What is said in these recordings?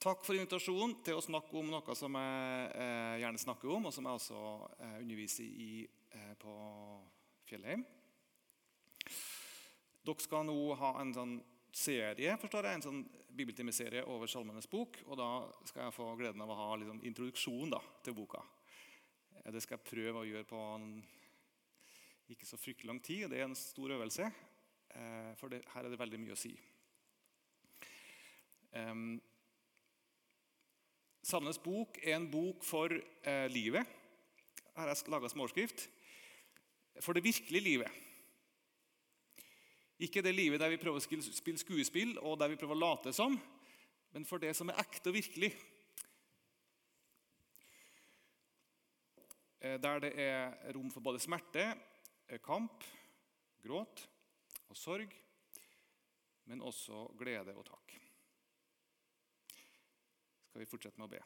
Takk for invitasjonen til å snakke om noe som jeg gjerne snakker om, og som jeg også underviser i på Fjellheim. Dere skal nå ha en sånn serie, forstår jeg, en sånn bibeltimeserie over Salmenes bok, og da skal jeg få gleden av å ha liksom, introduksjon til boka. Det skal jeg prøve å gjøre på en ikke så fryktelig lang tid, og det er en stor øvelse, for her er det veldig mye å si. Salmenes bok er en bok for livet. Her har jeg laget småskrift. For det virkelige livet. Ikke det livet der vi prøver å spille skuespill, og der vi prøver å late som, men for det som er ekte og virkelig. Der det er rom for både smerte, kamp, gråt og sorg, men også glede og takk. Skal vi fortsette med å be.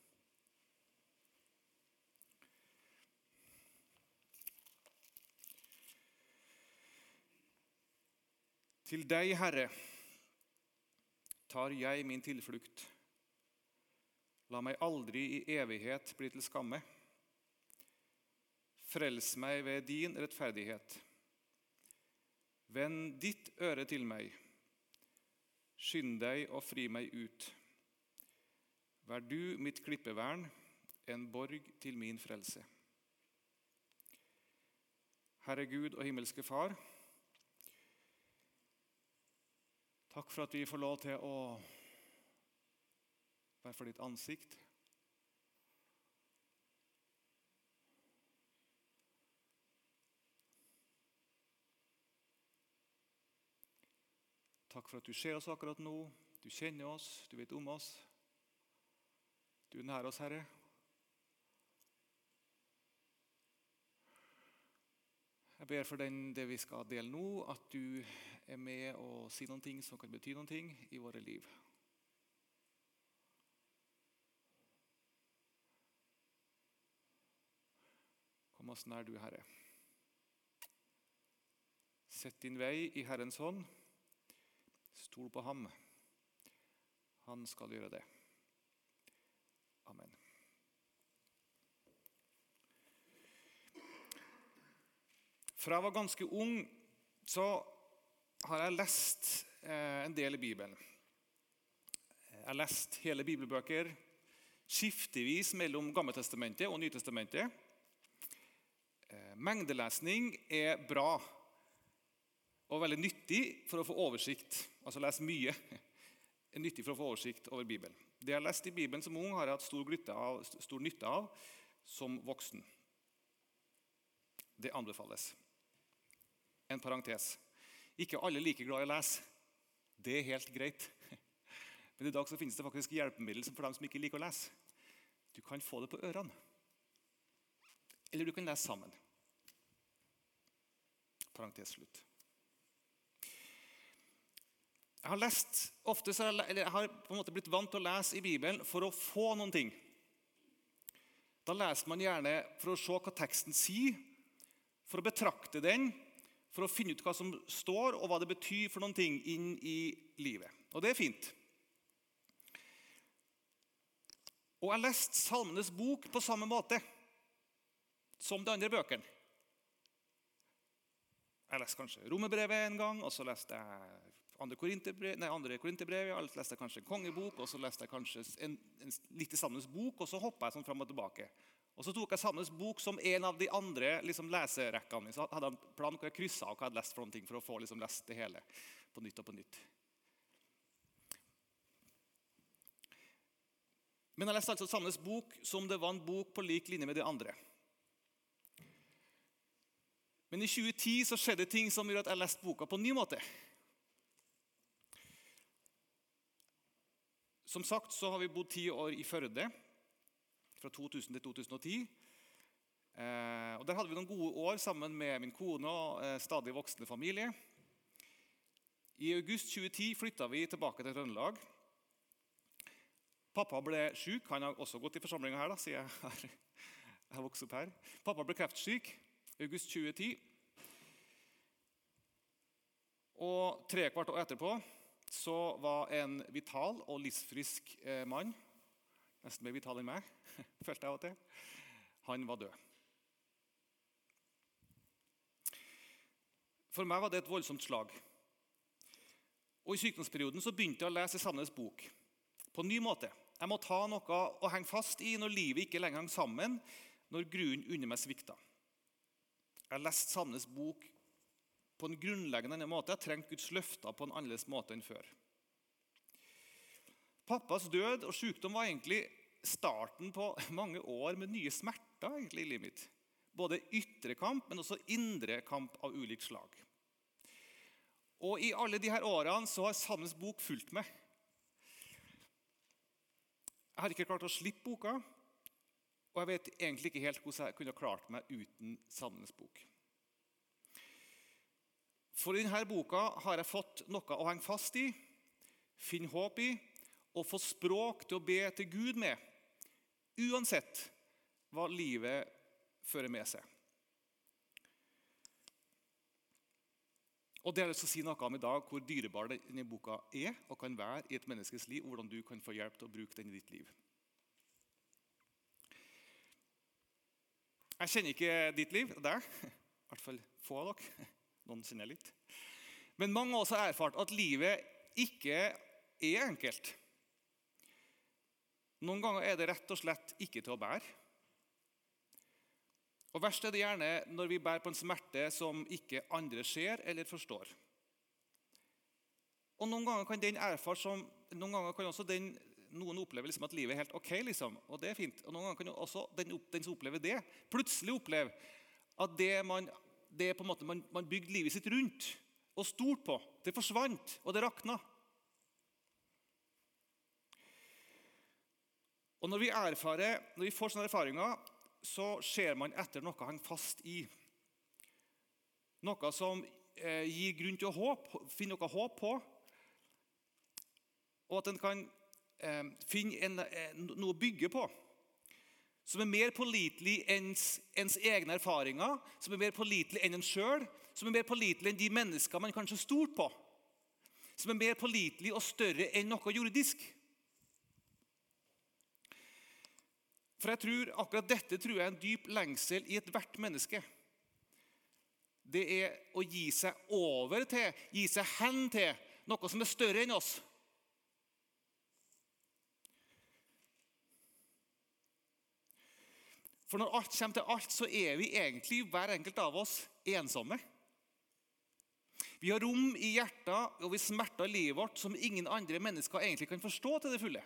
Til deg, Herre, tar jeg min tilflukt. La meg aldri i evighet bli til skamme. Frels meg ved din rettferdighet. Vend ditt øre til meg. Skynd deg og fri meg ut. Vær du mitt klippevern, en borg til min frelse. Herre Gud og himmelske Far, takk for at vi får lov til å være for ditt ansikt. Takk for at du ser oss akkurat nå, du kjenner oss, du vet om oss. Du er nær oss, Herre. Jeg ber for det vi skal dele nå, at du er med og sier noen ting som kan bety noen ting i våre liv. Kom oss nær du, Herre. Sett din vei i Herrens hånd. Stol på ham. Han skal gjøre det. Amen. Fra jeg var ganske ung, så har jeg lest en del i Bibelen. Jeg har lest hele bibelbøker, skiftevis mellom Gammeltestamentet og Nytestamentet. Mengdelesning er bra og veldig nyttig for å få oversikt. Altså lese mye er nyttig for å få oversikt over Bibelen. Det jeg har lest i Bibelen som ung har jeg hatt stor nytte av som voksen. Det anbefales. En parentes. Ikke alle like glad i å lese. Det er helt greit. Men i dag så finnes det faktisk hjelpemiddel for dem som ikke liker å lese. Du kan få det på ørene. Eller du kan lese sammen. Parentes slutt. Jeg har lest ofte, eller jeg har på en måte blitt vant til å lese i Bibelen for å få noen ting. Da leser man gjerne for å se hva teksten sier, for å betrakte den, for å finne ut hva som står og hva det betyr for noen ting inn i livet. Og det er fint. Og jeg har lest Salmenes bok på samme måte som de andre bøkene. Jeg leste kanskje Romerbrevet en gang, og så leste jeg andre Korinterbrev, jeg leste kanskje en kongebok, og så leste jeg kanskje litt i Salmenes bok, og så hoppet jeg sånn frem og tilbake. Og så tok jeg Salmenes bok som en av de andre leserekkene. Så hadde jeg en plan hvor jeg krysset av hva jeg hadde lest for noen ting, for å få lest det hele på nytt og på nytt. Men jeg leste altså Salmenes bok som det var en bok på lik linje med de andre. Men i 2010 så skjedde ting som gjorde at jeg leste boka på en ny måte. Som sagt så har vi bodd 10 år i Førde, fra 2000 til 2010. Og der hadde vi noen gode år sammen med min kone og stadig voksne familie. I august 2010 flyttet vi tilbake til Trøndelag. Pappa ble syk, han har også gått i forsamlingen her da, siden jeg har vokst opp her. Pappa ble kreftsyk i august 2010. Og 3/4 år etterpå så var en vital og livsfrisk mann, nesten mer vital enn meg, følte jeg av og til, han var død. For meg var det et voldsomt slag. Og i sykdomsperioden så begynte jeg å lese Salmenes bok på en ny måte. Jeg må ta noe å henge fast i når livet ikke lenger hang sammen, når grunnen under meg svikta. Jeg leste Salmenes bok på en grunnleggende annen måte. Jeg trengte Guds løfter på en annerledes måte enn før. Pappas død og sykdom var egentlig starten på mange år med nye smerter egentlig i livet mitt. Både ytre kamp, men også indre kamp av ulik slag. Og i alle de her årene så har Salmenes bok fulgt meg. Jeg har ikke klart å slippe boka, og jeg vet egentlig ikke helt hvordan jeg kunne klart meg uten Salmenes bok. For i denne boka har jeg fått noe å henge fast i, finne håp i, og få språk til å be til Gud med, uansett hva livet fører med seg. Og det er lyst til å si noe om i dag, hvor dyrebar denne boka er og kan være i et menneskes liv, og hvordan du kan få hjelp til å bruke den i ditt liv. Jeg kjenner ikke ditt liv, og deg, i hvert fall få av dere, noen kjenner litt. Men mange av oss har erfart at livet ikke er enkelt. Noen ganger er det rett og slett ikke til å bære. Og verst er det gjerne når vi bærer på en smerte som ikke andre ser eller forstår. Og noen ganger kan den erfare som, noen ganger kan også noen oppleve liksom at livet er helt ok, liksom, og det er fint. Og noen ganger kan også den som opplever det, plutselig oppleve at det på en måte man bygde livet sitt rundt og stort på, det forsvant og det rakna. Og når vi får sånne erfaringer, så ser man etter noe henger fast i. Noe som gir grunn til å håpe, finne noe håp på. Og at en kan finne noe å bygge på. Som er mer pålitelig enn ens egne erfaringer, som er mer pålitelig enn en selv, som er mer pålitelig enn de mennesker man kanskje er stort på. Som er mer pålitelig og større enn noe jordisk. For akkurat dette tror jeg er en dyp lengsel i et hvert menneske. Det er å gi seg over til, gi seg hen til noe som er større enn oss. For når alt kommer til alt, så er vi egentlig, hver enkelt av oss, ensomme. Vi har rom i hjertet og vi smerter i livet vårt som ingen andre mennesker egentlig kan forstå til det fulle.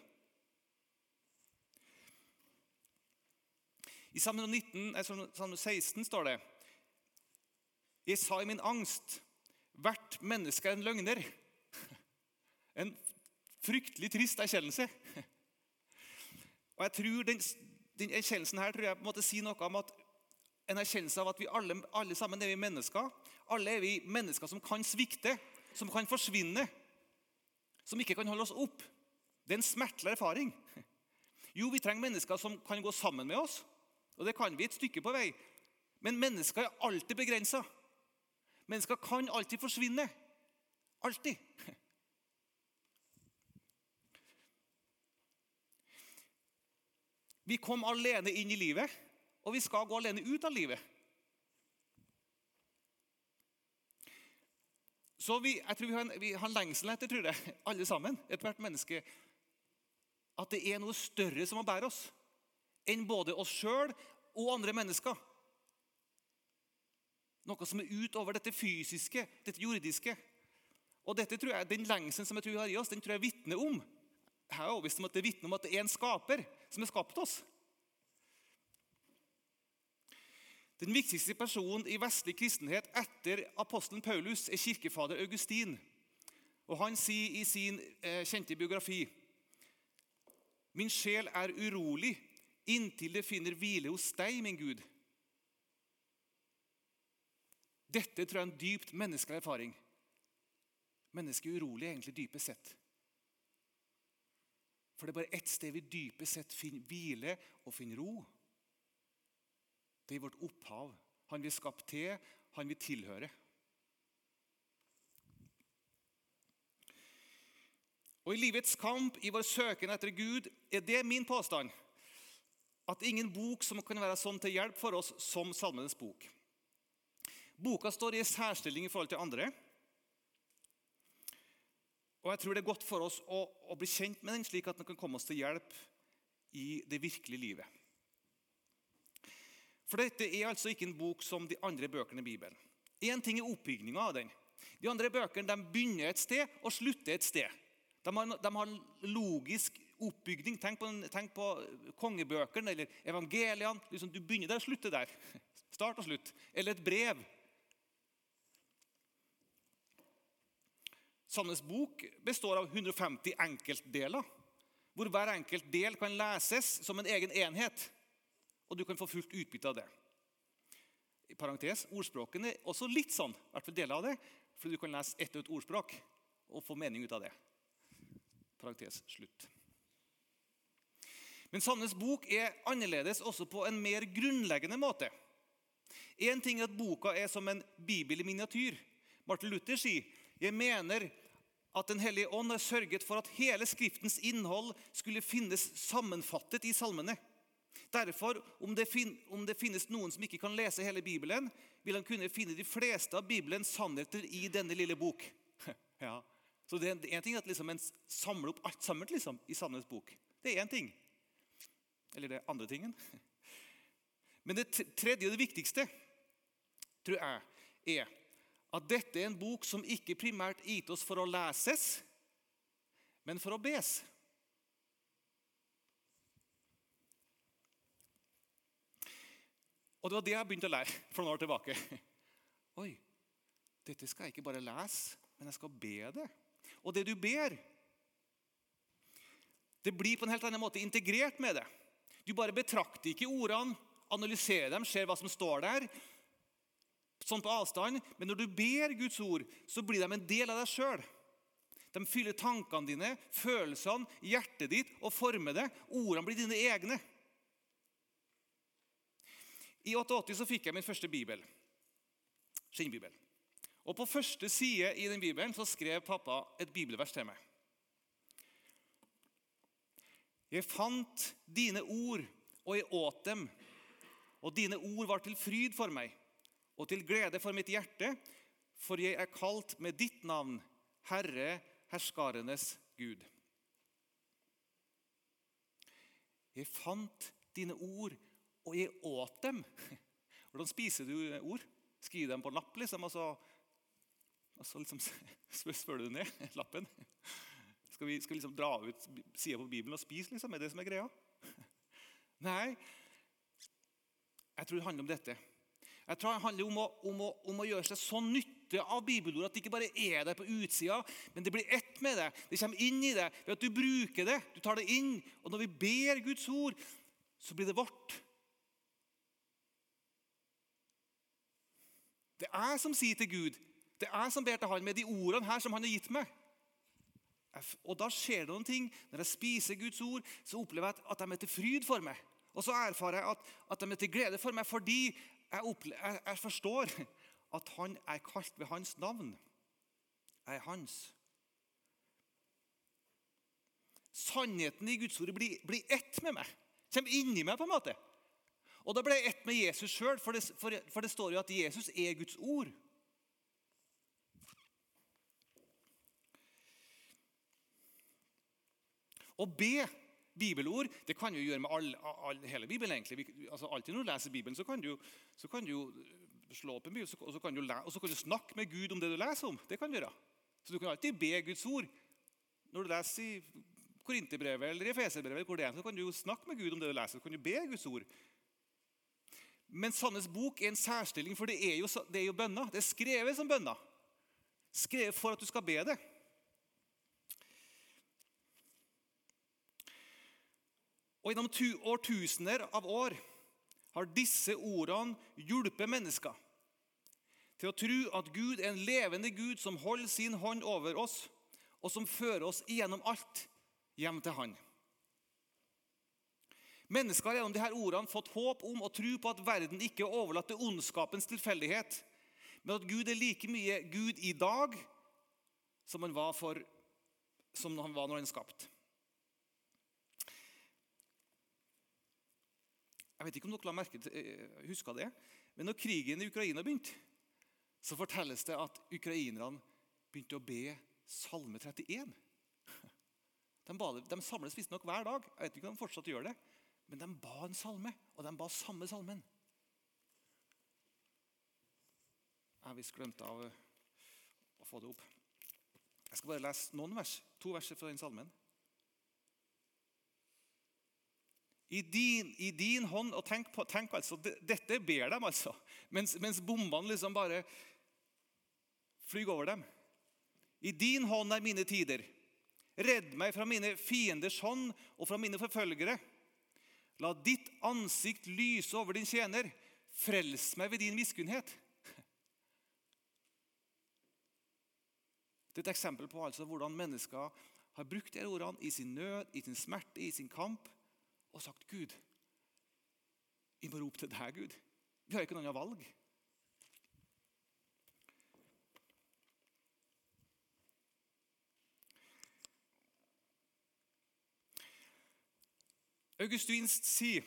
I Salme 16 står det: Jeg sa i min angst, hvert menneske er en løgner. En fryktelig trist erkjennelse. Og jeg tror den erkjennelsen her tror jeg på en måte sier noe om at en erkjennelse av at vi alle sammen er vi mennesker. Alle er vi mennesker som kan svikte, som kan forsvinne, som ikke kan holde oss opp. Det er en smertelig erfaring. Jo, vi trenger mennesker som kan gå sammen med oss, og det kan vi et stykke på vei. Men mennesker er alltid begrenset. Mennesker kan alltid forsvinne. Alltid. Vi kom alene inn i livet, og vi skal gå alene ut av livet. Så jeg tror vi har lengsel etter, tror jeg, alle sammen, ethvert menneske, at det er noe større som må bære oss, enn både oss selv og andre mennesker. Noe som er utover dette fysiske, dette jordiske. Og dette tror jeg, den lengselen som jeg tror vi har i oss, den tror jeg vitner om. Jeg er overbevist om at det vitner om at det er en skaper som har skapt oss. Den viktigste personen i vestlig kristenhet etter apostelen Paulus er kirkefader Augustin. Og han sier i sin kjente biografi: Min sjel er urolig inntil det finner hvile hos deg, min Gud. Dette tror jeg er en dypt menneskelig erfaring. Mennesket er urolig egentlig dypest sett. For det er bare ett sted vi dypest sett finner hvile og finner ro. Det er vårt opphav. Han vi er skapt til, han vi tilhører. Og i livets kamp, i vår søken etter Gud, det min påstand, at ingen bok som kan være sånn til hjelp for oss som Salmenes bok. Boka står i særstilling i forhold til andre, og jeg tror det er godt for oss å bli kjent med den, slik at den kan komme oss til hjelp i det virkelige livet. For dette er altså ikke en bok som de andre bøkene i Bibelen. En ting er oppbyggingen av den. De andre bøkene de begynner et sted og slutter et sted. De har logisk oppbygning. Tenk på kongebøkene eller evangeliene. Liksom, du begynner der og slutter der. Start og slutt. Eller et brev. Salmenes bok består av 150 enkeltdeler, hvor hver enkelt del kan leses som en egen enhet, og du kan få fullt utbytte av det. I parentes, ordspråkene er også litt sånn, i hvert fall deler av det, for du kan lese ett og et ordspråk og få mening ut av det. Parentes, slutt. Men Salmenes bok er annerledes også på en mer grunnleggende måte. En ting er at boka er som en bibel i miniatyr. Martin Luther sier, jeg mener at Den hellige ånd har sørget for at hele skriftens innhold skulle finnes sammenfattet i salmene. Derfor, om det finnes noen som ikke kan lese hele Bibelen, vil han kunne finne de fleste av Bibelens sannheter i denne lille bok. Ja. Så det er en ting at liksom en samler opp alt sammen liksom, i Salmenes bok. Det er en ting. Eller det andre tingen. Men det tredje og det viktigste, tror jeg, er at dette er en bok som ikke primært gitt oss for å leses, men for å bes. Og det var det jeg begynte å lære for noen år tilbake. Oi, dette skal jeg ikke bare lese, men jeg skal be det. Og det du ber, det blir på en helt annen måte integrert med det. Du bare betrakter ikke ordene, analyserer dem, ser hva som står der, sånn på avstand, men når du ber Guds ord, så blir de en del av deg selv. De fyller tankene dine, følelsene, hjertet ditt og former det. Ordene blir dine egne. I 88 så fikk jeg min første bibel, skinnbibel. Og på første side i den bibelen så skrev pappa et bibelvers til meg. Jeg fant dine ord, og jeg åt dem, og dine ord var til fryd for meg, og til glede for mitt hjerte, for jeg er kalt med ditt navn, Herre, herskarenes Gud. Jeg fant dine ord, og jeg åt dem. Hvordan spiser du ord? Skriver dem på en lapp, liksom, og så liksom spør du ned lappen. Skal vi liksom dra ut siden på Bibelen og spise, liksom? Er det som er greia? Nei, jeg tror det handler om dette. Jeg tror det handler om å gjøre seg så nytte av bibelord at det ikke bare er der på utsida, men det blir ett med det. Det kommer inn i det ved at du bruker det. Du tar det inn, og når vi ber Guds ord, så blir det vårt. Det er jeg som sier til Gud. Det er jeg som ber til han med de ordene her som han har gitt meg. Og da skjer det noen ting. Når jeg spiser Guds ord, så opplever jeg at de er til fryd for meg. Og så erfarer jeg at de er til glede for meg, fordi jeg forstår at han er kalt ved hans navn. Jeg er hans. Sannheten i Guds ord blir ett med meg. Kommer inn i meg på en måte. Og da ble jeg ett med Jesus selv, for det står jo at Jesus er Guds ord. Å be bibelord, det kan du gjøre med hele Bibelen egentlig. Altså, alltid når du leser Bibelen, så kan du jo slå opp en bibel, og så kan du snakke med Gud om det du leser om. Det kan du gjøre. Så du kan alltid be Guds ord. Når du leser i Korinterbrevet eller i Efeserbrevet, så kan du jo snakke med Gud om det du leser. Så kan du be Guds ord. Men Salmenes bok er en særstilling, for det er jo bønner. Det er skrevet som bønner. Skrevet for at du skal be det. Og gjennom årtusener av år har disse ordene hjulpet mennesker til å tro at Gud er en levende Gud som holder sin hånd over oss, og som fører oss igjennom alt hjem til han. Mennesker har gjennom disse ordene fått håp om og tro på at verden ikke er overlatt til ondskapens tilfeldighet, men at Gud er like mye Gud i dag som han var for som han var når han skapt. Jeg vet ikke om dere husker det, men når krigen i Ukraina begynte, så fortelles det at ukrainerne begynte å be Salme 31. De samles visst nok hver dag. Jeg vet ikke om de fortsatt gjør det, men de ba en salme, og de ba samme salmen. Jeg har visst glemt av å få det opp. Jeg skal bare lese noen vers, 2 verser fra den salmen. I din hånd, og tenk altså, dette ber dem altså, mens bombene liksom bare flyger over dem. I din hånd mine tider. Redd meg fra mine fienders hånd og fra mine forfølgere. La ditt ansikt lyse over din tjener. Frels meg ved din miskunnhet. Det et eksempel på altså hvordan mennesker har brukt de ordene i sin nød, i sin smerte, i sin kamp, og sagt, Gud, vi må rope til deg, Gud. Vi har ikke noen valg. Augustin sier,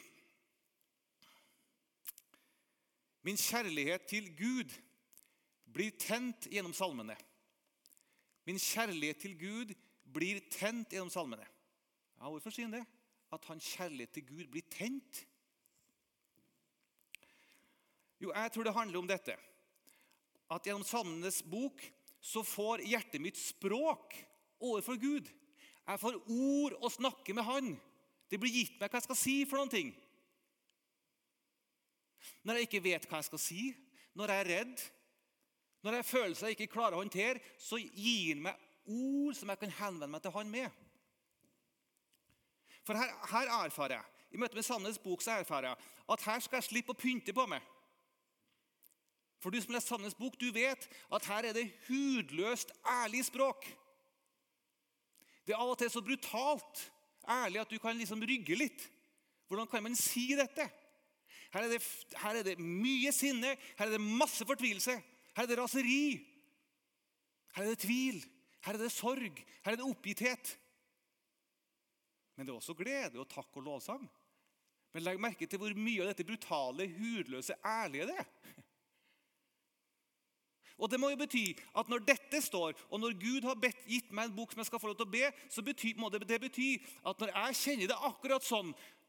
min kjærlighet til Gud blir tent gjennom salmene. Min kjærlighet til Gud blir tent gjennom salmene. Ja, hvorfor sier han det? At hans kjærlighet til Gud blir tent? Jo, jeg tror det handler om dette. At gjennom salmenes bok så får hjertet mitt språk overfor Gud. Jeg får ord å snakke med han. Det blir gitt meg hva jeg skal si for noen ting. Når jeg ikke vet hva jeg skal si, når jeg er redd, når jeg føler seg ikke klarer å håndtere, så gir han meg ord som jeg kan henvende meg til han med. For her erfarer jeg, i møte med Salmenes bok, så erfarer jeg at her skal jeg slippe å pynte på meg. For du som leser Salmenes bok, du vet at her er det hudløst, ærlig språk. Det er av og til så brutalt ærlig at du kan liksom rygge litt. Hvordan kan man si dette? Her er det mye sinne, her er det masse fortvilelse, her er det raseri, her er det tvil, her er det sorg, her er det oppgitthet. Men det er også glede og takk og lovsang. Men legg merke til hvor mye av dette brutale, hudløse, ærlige det er. Og det må jo bety at når dette står, og når Gud har gitt meg en bok som jeg skal få lov til å be, så må det bety at når jeg kjenner det akkurat sånn,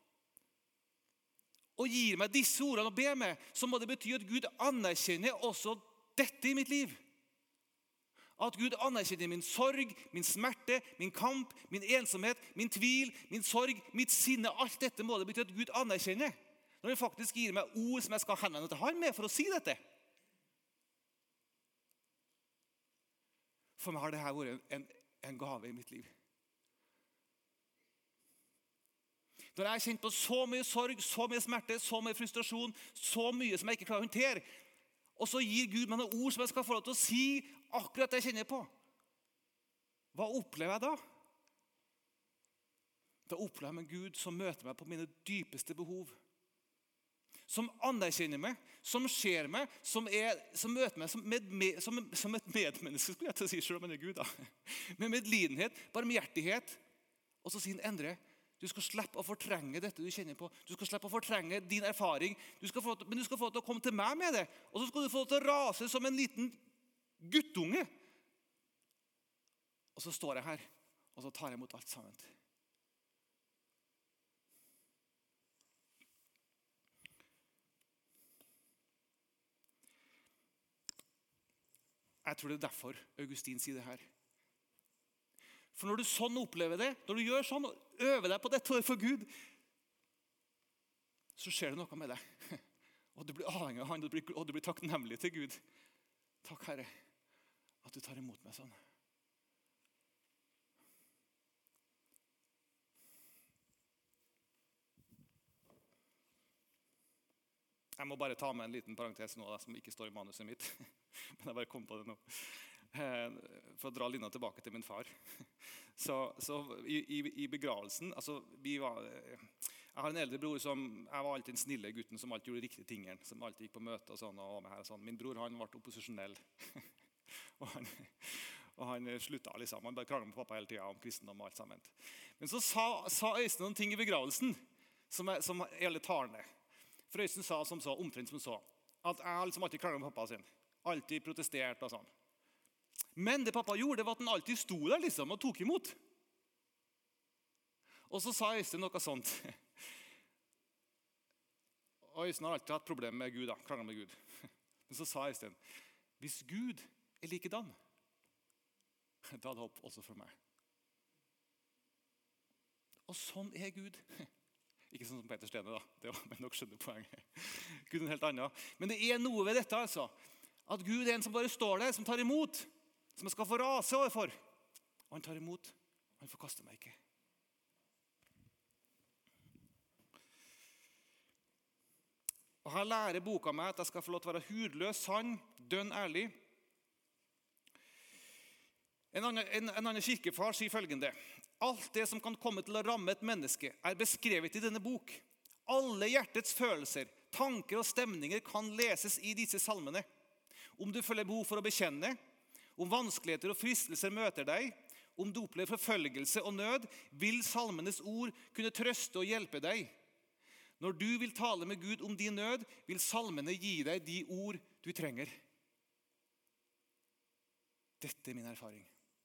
og gir meg disse ordene å be med, så må det bety at Gud anerkjenner også dette i mitt liv. At Gud anerkjenner min sorg, min smerte, min kamp, min ensomhet, min tvil, min sorg, mitt sinne. Alt dette må det bety at Gud anerkjenner. Når han faktisk gir meg ord som jeg skal henvende til han med for å si dette. For meg har dette vært en gave i mitt liv. Når jeg har kjent på så mye sorg, så mye smerte, så mye frustrasjon, så mye som jeg ikke klarer å håndtere, og så gir Gud meg noen ord som jeg skal få lov til å si akkurat det jeg kjenner på. Hva opplever jeg da? Da opplever jeg en Gud som møter meg på mine dypeste behov. Som anerkjenner meg, som ser meg, som møter meg som et medmenneske, skulle jeg til å si, selv om han er Gud da. Med medlidenhet, barmhjertighet. Og så sier han, Endre, du skal slippe å fortrenge dette du kjenner på. Du skal slippe å fortrenge din erfaring. Men du skal få lov til å komme til meg med det. Og så skal du få lov til å rase som en liten guttunge. Og så står jeg her, og så tar jeg imot alt sammen. Jeg tror det er derfor Augustin sier det her. For når du sånn opplever det, når du gjør sånn og øver deg på dette for Gud, så skjer det noe med deg. Og du blir avhengig av han, og du blir takknemlig til Gud. Takk, Herre, at du tar imot meg sånn. Jeg må bare ta med en liten parentes nå, som ikke står i manuset mitt. Men jeg bare kom på det nå. For å dra linja tilbake til min far. Så i begravelsen, altså jeg har en eldre bror som, jeg var alltid den snille gutten som alltid gjorde riktige tingene, som alltid gikk på møte og sånn, og var med her og sånn. Min bror, han ble opposisjonell. Og han sluttet liksom. Han bare kranglet med pappa hele tiden om kristendom og alt sammen. Men så sa Øystein noen ting i begravelsen som er litt talende. For Øystein sa som så, omtrent som så, at jeg har liksom alltid kranglet med pappa sin. Alltid protestert og sånn. Men det pappa gjorde, det var at han alltid sto der liksom og tok imot. Og så sa Øystein noe sånt. Og Øystein har alltid hatt problemer med Gud, kranglet med Gud. Men så sa Øystein, hvis Gud er likedan, da hadde håp også for meg. Og sånn er Gud. Ikke sånn som Peter Stene da, det var, men dere skjønner poenget. Gud er en helt annen. Men det er noe ved dette altså, at Gud er en som bare står der, som tar imot, som jeg skal få rase overfor. Og han tar imot, han forkaster meg ikke. Og her lærer boka meg at jeg skal få lov til å være hudløs, sann, dønn ærlig. En annen kirkefar sier følgende: alt det som kan komme til å ramme et menneske er beskrevet i denne bok. Alle hjertets følelser, tanker og stemninger kan leses i disse salmene. Om du føler behov for å bekjenne, om vanskeligheter og fristelser møter deg, om du opplever forfølgelse og nød, vil salmenes ord kunne trøste og hjelpe deg. Når du vil tale med Gud om din nød, vil salmene gi deg de ord du trenger. Dette er min erfaring.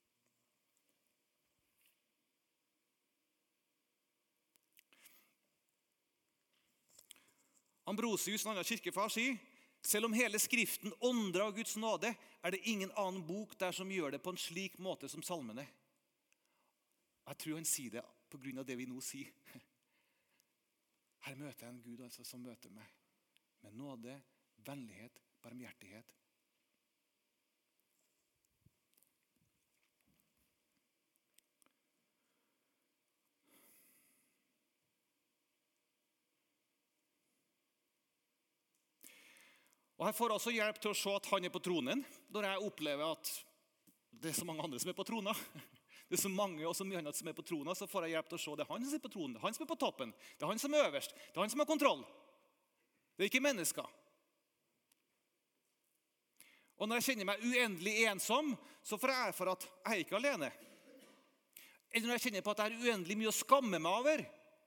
Ambrosius, en annen kirkefar, sier, selv om hele skriften ånder av Guds nåde, er det ingen annen bok der som gjør det på en slik måte som salmene. Jeg tror han sier det på grunn av det vi nå sier. Her møter jeg en Gud altså, som møter meg med nåde, vennlighet, barmhjertighet. Og jeg får også hjelp til å se at han er på tronen, når jeg opplever at det er så mange andre som er på trona. Det er så mange og så mye annet som er på trona, så får jeg hjelp til å se det er han som er på tronen, det er han som er på toppen, det er han som er øverst, det er han som har kontroll. Det er ikke mennesker. Og når jeg kjenner meg uendelig ensom, så får jeg erfare at jeg er ikke alene. Eller når jeg kjenner på at jeg er uendelig mye å skamme meg over,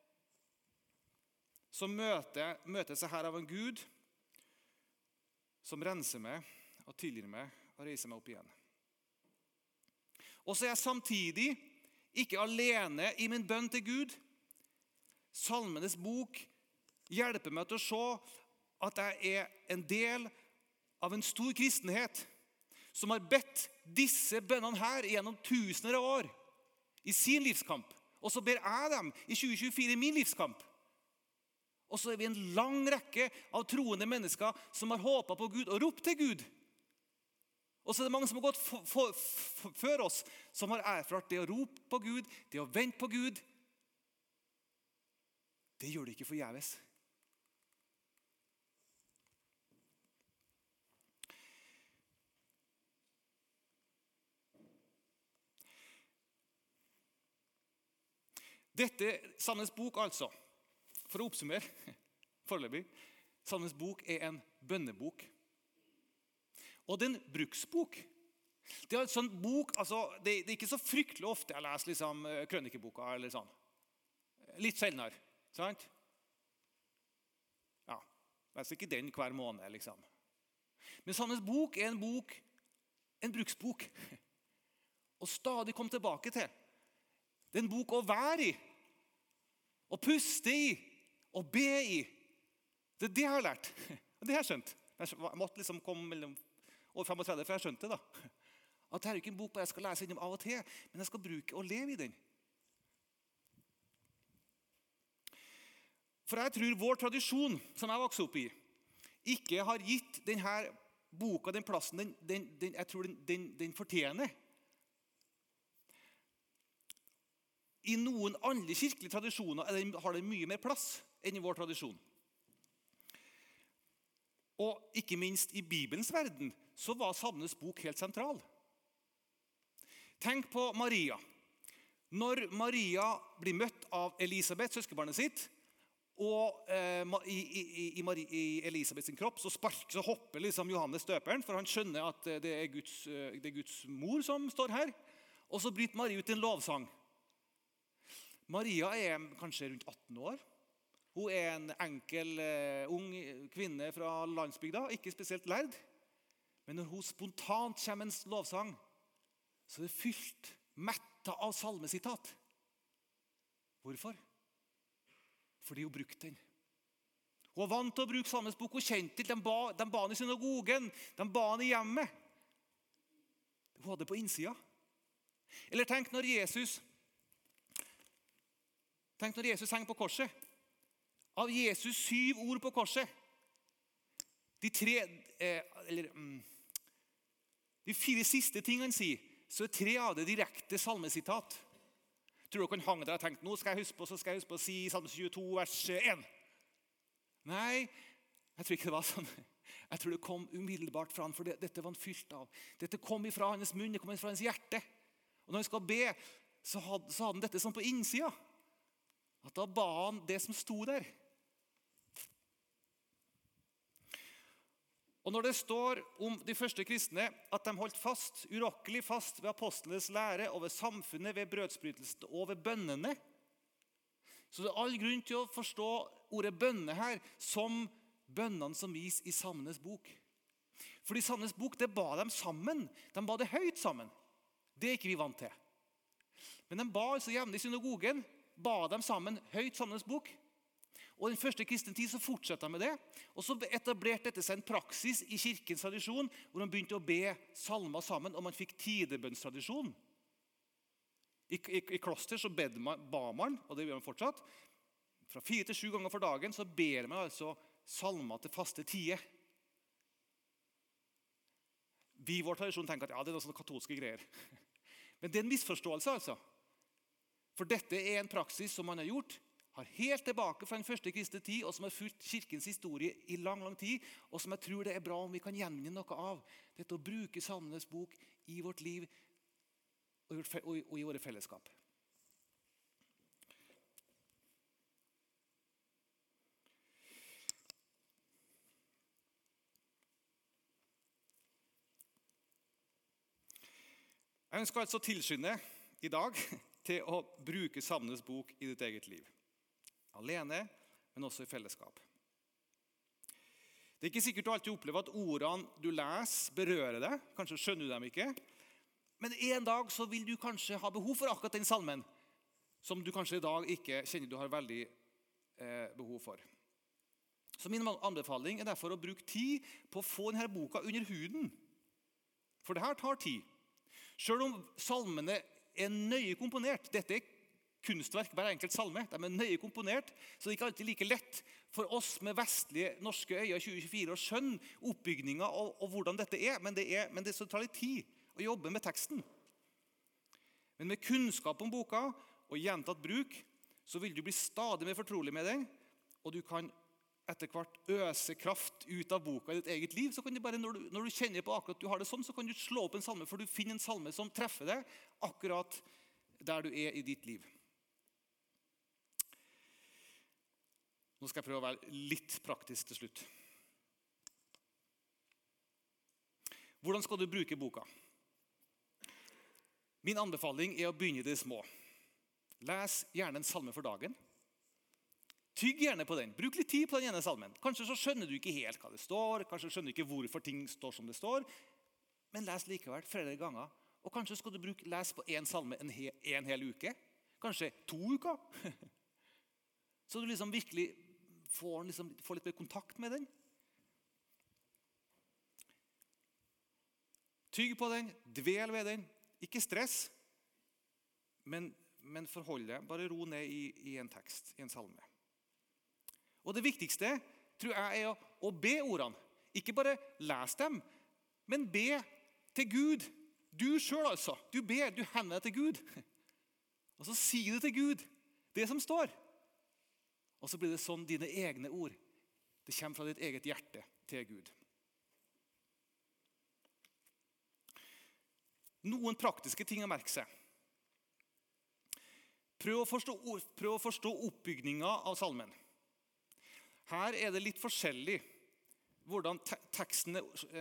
så møtes jeg her av en Gud som renser meg og tilgir meg og reiser meg opp igjen. Og så er jeg samtidig ikke alene i min bønn til Gud. Salmenes bok hjelper meg til å se at jeg er en del av en stor kristenhet som har bedt disse bønnene her gjennom tusener av år i sin livskamp. Og så ber jeg dem i 2024 i min livskamp. Og så er vi en lang rekke av troende mennesker som har håpet på Gud og ropt til Gud. Og så er det mange som har gått før oss, som har erfart det å rope på Gud, det å vente på Gud. Det gjør det ikke forgjeves. Dette Salmenes bok altså, for å oppsummere, foreløpig, Salmenes bok er en bønnebok. Og det er en bruksbok. Det er en sånn bok, altså, det er ikke så fryktelig ofte jeg leser liksom, krønikeboka eller sånn. Litt sjeldnere, sant? Ja, jeg leser ikke den hver måned, liksom. Men Salmenes bok er en bruksbok. Og stadig komme tilbake til. Det er en bok å være i, å puste i, å be i. Det er det jeg har lært. Det har jeg skjønt. Jeg måtte liksom komme mellom år 35, for jeg skjønte da. At det er ikke en bok jeg skal lese innom av og til, men jeg skal bruke og leve i den. For jeg tror vår tradisjon, som jeg vokste opp i, ikke har gitt denne boka den plassen jeg tror den fortjener. I noen andre kirkelige tradisjoner har den mye mer plass enn i vår tradisjon. Og ikke minst i Bibelens verden så var Salmenes bok helt sentral. Tenk på Maria. Når Maria blir møtt av Elisabeth, søskenbarnet sitt, Og i Elisabeth sin kropp så hopper liksom Johannes døperen, for han skjønner at det er Guds mor som står her. Og så bryter Maria ut en lovsang. Maria er kanskje rundt 18 år. Hun er en enkel, ung kvinne fra landsbygda, ikke spesielt lærd. Men når hun spontant kommer en lovsang, så er det fylt, mettet av salmesitat. Hvorfor? Fordi hun brukte den. Hun var vant til å bruke Salmenes bok. Hun kjente til, de ba den i synagogen, de ba den i hjemmet. Hun hadde det på innsida. Eller tenk når Jesus henger på korset. Av Jesus 7 ord på korset, de 4 siste tingene han sier, så er 3 av det direkte salmesitat. Tror dere han hang der og tenkte, nå skal jeg huske på å si Salme 22, vers 1. Nei, jeg tror ikke det var sånn. Jeg tror det kom umiddelbart fra han, for dette var han fylt av. Dette kom ifra hans munn, det kom ifra hans hjerte. Og når han skal be, så hadde han dette sånn på innsida. At da ba han det som sto der. Og når det står om de første kristne at de holdt fast, urokkelig fast ved apostlenes lære og ved samfunnet, ved brødsbrytelsen og ved bønnene, så det er all grunn til å forstå ordet bønne her som bønnene som gis i Salmenes bok. For i Salmenes bok, det ba de sammen. De ba det høyt sammen. Det er ikke vi vant til. Men de ba altså jevnlig i synagogen, ba de sammen høyt Salmenes bok. Og i den første kristne tid så fortsatte de med det. Og så etablerte dette seg en praksis i kirkens tradisjon, hvor de begynte å be salmer sammen, og man fikk tidebønnstradisjon. I kloster så ba man, og det gjør man fortsatt, fra 4 til 7 ganger for dagen så ber man altså salmer til faste tider. Vi i vår tradisjon tenker at ja, det er noen sånne katolske greier. Men det er en misforståelse altså. For dette er en praksis som man har gjort, har helt tilbake fra den første kristne tid, og som har fulgt kirkens historie i lang, lang tid, og som jeg tror det er bra om vi kan gjenvinne noe av. Dette å bruke Salmenes bok i vårt liv og i våre fellesskap. Jeg ønsker altså tilskynde i dag til å bruke Salmenes bok i ditt eget liv. Alene, men også i fellesskap. Det er ikke sikkert du alltid opplever at ordene du leser berører deg. Kanskje skjønner du dem ikke. Men en dag så vil du kanskje ha behov for akkurat den salmen, som du kanskje i dag ikke kjenner du har veldig behov for. Så min anbefaling er derfor å bruke tid på å få denne boka under huden. For det her tar tid. Selv om salmene er nøye komponert, dette er kunstverk, hver enkelt salme, de er nøye komponert, så det er ikke alltid like lett for oss med vestlige norske øyne 2024 å skjønne oppbygningen og hvordan dette er, men det så tar litt tid å jobbe med teksten. Men med kunnskap om boka og gjentatt bruk, så vil du bli stadig mer fortrolig med den, og du kan etter hvert øse kraft ut av boka i ditt eget liv. Så kan du bare, når du kjenner på akkurat du har det sånn, så kan du slå opp en salme, for du finner en salme som treffer deg akkurat der du er i ditt liv. Nå skal jeg prøve å være litt praktisk til slutt. Hvordan skal du bruke boka? Min anbefaling er å begynne i det små. Les gjerne en salme for dagen. Tygg gjerne på den. Bruk litt tid på den ene salmen. Kanskje så skjønner du ikke helt hva det står, kanskje skjønner du ikke hvorfor ting står som det står, men les likevel flere ganger. Og kanskje skal du lese på en salme en hel uke. Kanskje 2 uker. Så du liksom virkelig får litt mer kontakt med den. Tygg på den, dvel ved den. Ikke stress, men forhold deg. Bare ro ned i en tekst, i en salme. Og det viktigste, tror jeg, er å be ordene. Ikke bare les dem, men be til Gud. Du selv altså. Du ber, du hender deg til Gud. Og så sier du til Gud det som står. Og så blir det sånn dine egne ord. Det kommer fra ditt eget hjerte til Gud. Noen praktiske ting å merke seg. Prøv å forstå oppbygningen av salmen. Her det litt forskjellig hvordan teksten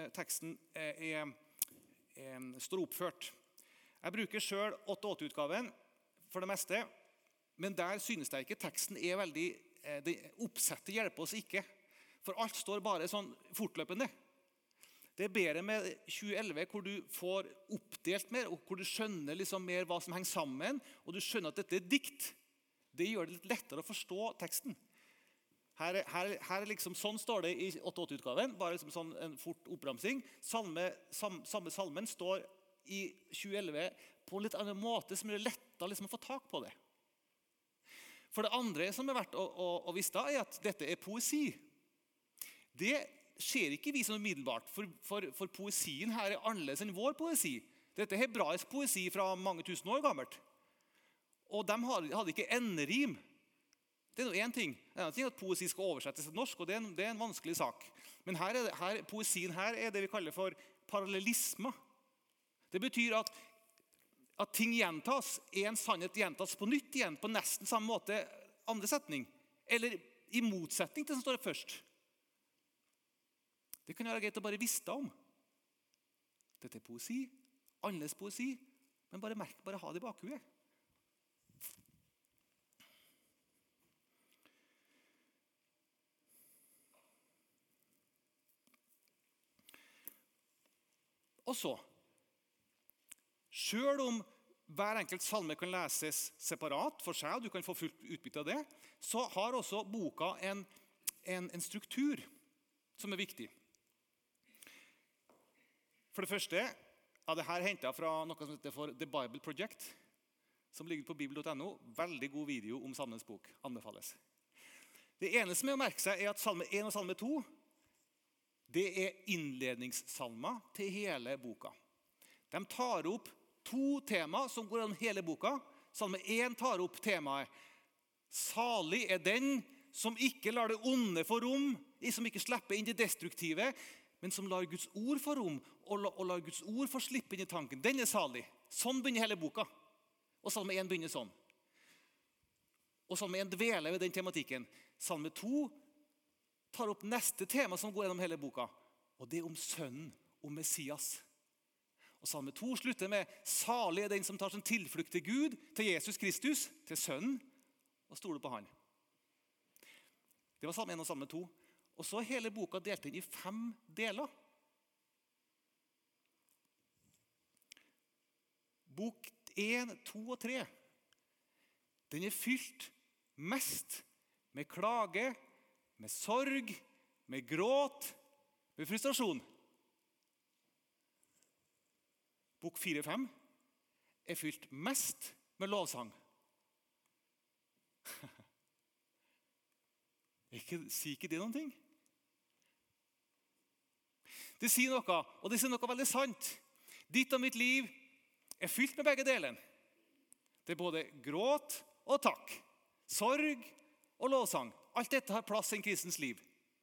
står oppført. Jeg bruker selv 8-8-utgaven for det meste, men der synes jeg ikke teksten veldig, oppsettet hjelper oss ikke, for alt står bare sånn fortløpende. Det bedre med 2011, hvor du får oppdelt mer, og hvor du skjønner liksom mer hva som henger sammen, og du skjønner at dette dikt. Det gjør det litt lettere å forstå teksten. Her liksom, sånn står det i 8-8-utgaven, bare liksom sånn en fort oppramsing. Samme salmen står i 2011 på en litt annen måte, som gjør det lettere liksom å få tak på det. For det andre som verdt å vite at dette poesi. Det skjer ikke vi som umiddelbart, for poesien her annerledes enn vår poesi. Dette hebraisk poesi fra mange tusen år gammelt. Og de hadde ikke enderim. Det noe en ting. En annen ting at poesi skal oversettes til norsk, og det en vanskelig sak. Men poesien her det vi kaller for parallellisme. Det betyr at ting gjentas, en sannhet gjentas på nytt igjen, på nesten samme måte andre setning, eller i motsetning til det som står først. Det kan være greit å bare vite om. Dette poesi, annerledes poesi, men bare ha det i bakhuet. Og så, selv om hver enkelt salme kan leses separat for seg, og du kan få fullt utbytte av det, så har også boka en struktur som viktig. For det første, det her hentet fra noe som heter for The Bible Project, som ligger på bibel.no. Veldig god video om Salmens bok, anbefales. Det eneste med å merke seg at salme 1 og salme 2, det innledningssalmer til hele boka. De tar opp 2 tema som går gjennom hele boka. Salme 1 tar opp temaet «Salig den som ikke lar det onde få rom, som ikke slipper inn det destruktive, men som lar Guds ord få rom, og lar Guds ord få slippe inn i tanken. Den salig. Sånn begynner hele boka. Og salme 1 begynner sånn. Og salme 1 dveler ved den tematikken. Salme 2 tar opp neste tema som går gjennom hele boka. Og det om sønnen, om Messias. Og salme 2 slutter med «Salig den som tar sin tilflukt til Gud, til Jesus Kristus, til sønnen, og stoler på han». Det var salme 1 og salme 2. Og så hele boka delt inn i 5 deler. Bok 1, 2 og 3. Den fylt mest med klage, med sorg, med gråt, med frustrasjon. Bok 4 og 5 fylt mest med lovsang. Sier ikke det noen ting? Det sier noe, og det sier noe veldig sant. Ditt og mitt liv fylt med begge delene. Det både gråt og takk, sorg og lovsang. Alt dette har plass i en kristens liv.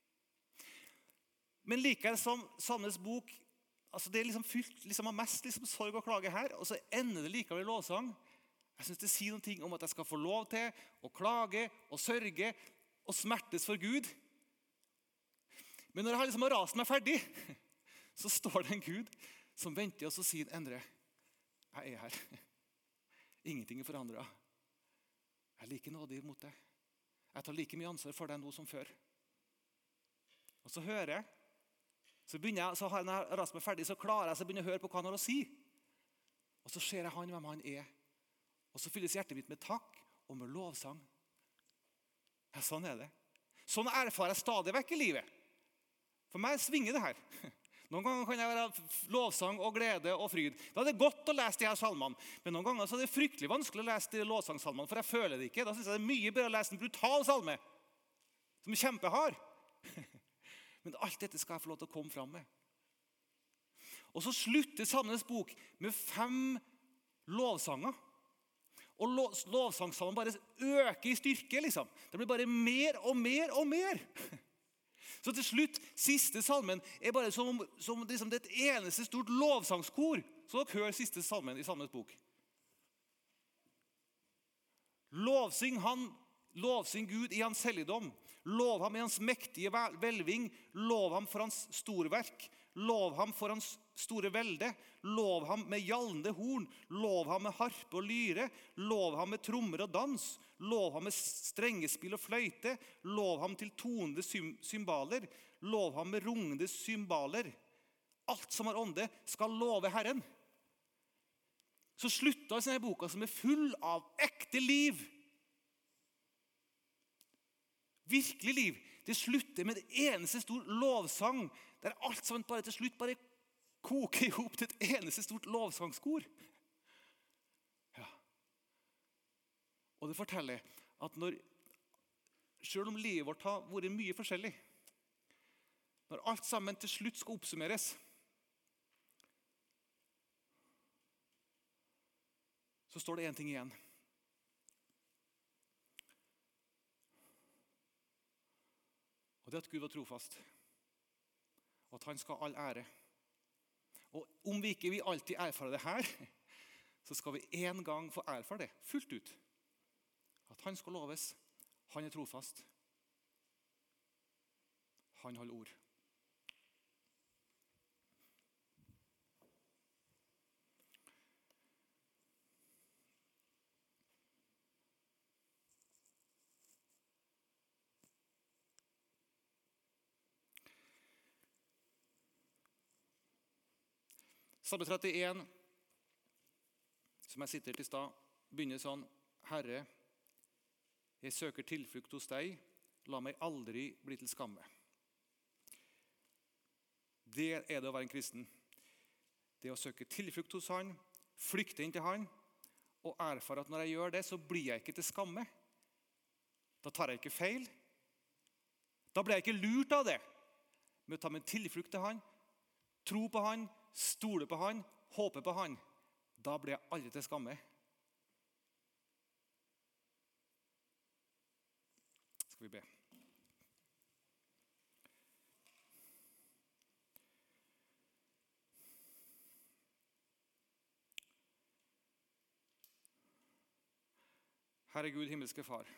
Men likevel som Salmenes bok, altså det liksom fylt liksom av mest liksom sorg og klage her, og så ender det likevel i lovsang. Jeg synes det sier noen ting om at jeg skal få lov til å klage og sørge og smertes for Gud. Men når jeg har liksom rast meg ferdig, så står det en Gud som venter, og så sier Endre, jeg her. Ingenting forandret. Jeg er like nådig mot deg. Jeg tar like mye ansvar for deg nå som før. Og så hører jeg, så har jeg rast meg ferdig, så klarer jeg å begynne å høre på hva han har å si. Og så ser jeg hvem han Og så fylles hjertet mitt med takk og med lovsang. Ja, sånn det. Sånn erfarer jeg stadig vekk i livet. For meg svinger det her. Noen ganger kan jeg være lovsang og glede og fryd. Da det godt å lese de her salmene. Men noen ganger så det fryktelig vanskelig å lese de lovsangsalmene, for jeg føler det ikke. Da synes jeg det mye bedre å lese en brutal salme, som kjempehard. Men alt dette skal jeg få lov til å komme fram med. Og så slutter Salmenes bok med 5 lovsanger. Og lovsangsalmen bare øker i styrke, liksom. Det blir bare mer og mer og mer. Så til slutt, siste salmen bare som liksom det eneste stort lovsangskor. Så dere hører siste salmen i Salmenes bok. Lovsyng han Lovsyng Gud i hans helligdom. Lov ham i hans mektige velving. Lov ham for hans storverk. Lov ham for hans store velde. Lov ham med gjallende horn. Lov ham med harpe og lyre. Lov ham med trommer og dans. Lov ham med strengespill og fløyte. Lov ham til tonende cymbaler. Lov ham med rungende cymbaler. Alt som har ånde skal love Herren. Så slutter altså denne boka som full av ekte liv. Virkelig liv. Det slutter med det eneste stor lovsang, der alt sammen bare til slutt bare koker ihop til et eneste stort lovsangskor. Ja. Og det forteller at selv om livet vårt har vært mye forskjellig, når alt sammen til slutt skal oppsummeres, så står det en ting igjen. Og det er at Gud var trofast. Og at han skal ha all ære. Og om vi ikke alltid erfarer det her, så skal vi en gang få erfare det fullt ut. At han skal loves. Han er trofast. Han holder ord. Salme 31, som jeg siterte i stad, begynner sånn: Herre, jeg søker tilflukt hos deg, la meg aldri bli til skamme. Det er det å være en kristen. Det å søke tilflukt hos han, flykte inn til han, og erfare at når jeg gjør det, så blir jeg ikke til skamme. Da tar jeg ikke feil. Da blir jeg ikke lurt av det. Med å ta min tilflukt til han, tro på han, stole på han, håpe på han. Da blir jeg aldri til skamme. Skal vi be. Herre Gud, himmelske Far,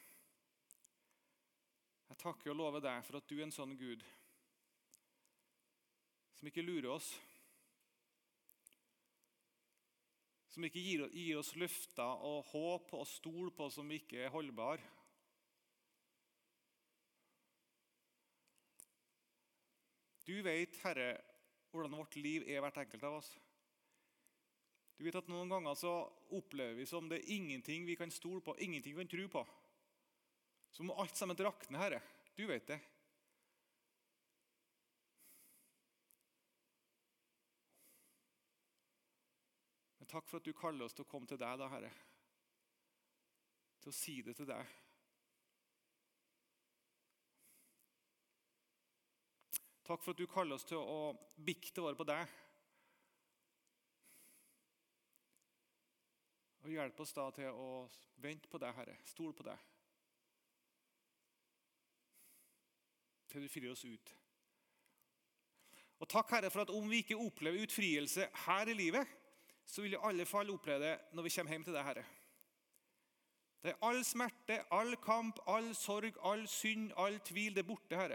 jeg takker og lover deg for at du er en sånn Gud som ikke lurer oss, som ikke gir oss løfter og håp og stol på som ikke er holdbar. Du vet, Herre, hvordan vårt liv er hvert enkelt av oss. Du vet at noen ganger så opplever vi som det er ingenting vi kan stole på, ingenting vi kan tro på. Så må alt sammen drakne, Herre. Du vet det. Men takk for at du kaller oss til å komme til deg da, Herre. Til å si det til deg. Takk for at du kaller oss til å bikte våre på deg. Og hjelp oss da til å vente på deg, Herre. Stol på deg. Til du fyller oss ut. Og takk, Herre, for at om vi ikke opplever utfrielse her i livet, så vil i alle fall oppleve det når vi kommer hjem til deg, Herre. Det er all smerte, all kamp, all sorg, all synd, all tvil, det er borte, Herre.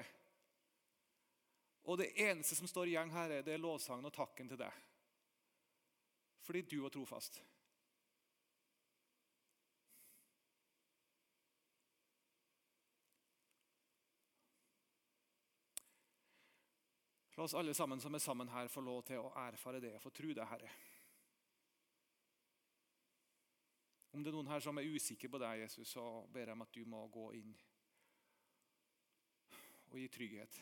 Og det eneste som står igjen, Herre, det er lovsangen og takken til deg. Fordi du var trofast. La oss alle sammen som er sammen her få lov til å erfare det og få tro deg, Herre. Om det er noen her som er usikker på deg, Jesus, så ber jeg om at du må gå inn og gi trygghet.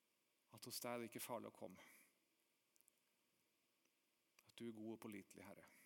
At hos deg er det ikke farlig å komme. At du er god og pålitelig, Herre.